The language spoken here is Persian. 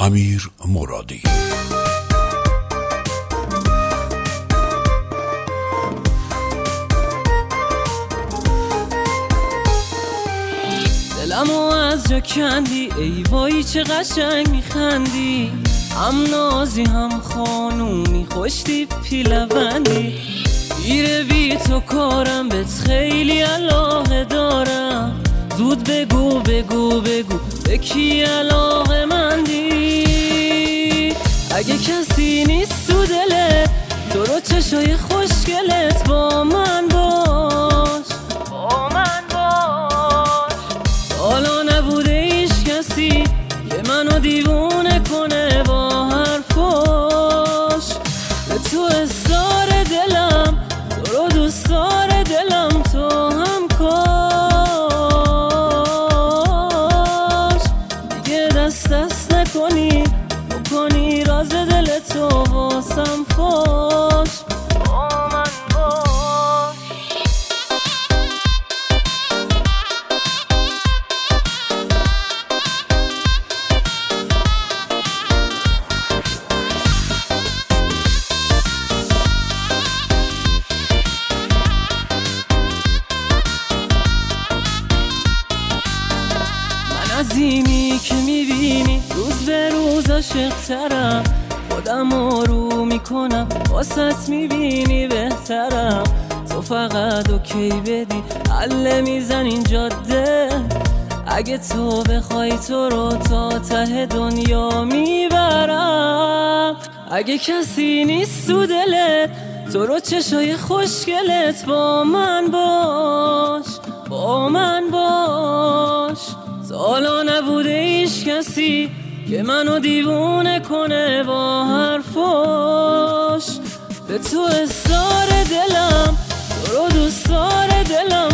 امیر مرادی. دلمو از جا کندی ای وای چه قشنگ میخندی، هم نازی هم خانومی خوشتی پیلوندی، گیره بی تو کارم بهت خیلی علاقه دارم، زود بگو بگو بگو به کی علاقه مندی، اگه کسی نیست تو دلت تو رو چشای خوشگلت با من باش، با من باش، حالا نبوده ایش کسی که منو دیوونه کنه با حرفاش، به تو اصرار دلم تو رو دوست داره دلم تو هم کاش دیگه دست نکنی بکنی راز دلتو واسم فاش، با من باش. از اینی که میبینی روز به روز عاشق‌ترم، خودم آروم میکنم واسط میبینی بهترم، تو فقط اوکی بدی حل میزن این جاده، اگه تو بخوای تو رو تا ته دنیا میبرم، اگه کسی نیست تو دلت تو رو چشای خوشگلت با من باش، با من باش، حالا نبوده ایش کسی که منو دیوونه کنه با حرفاش، به تو اصرار دلم تو رو دوست داره دلم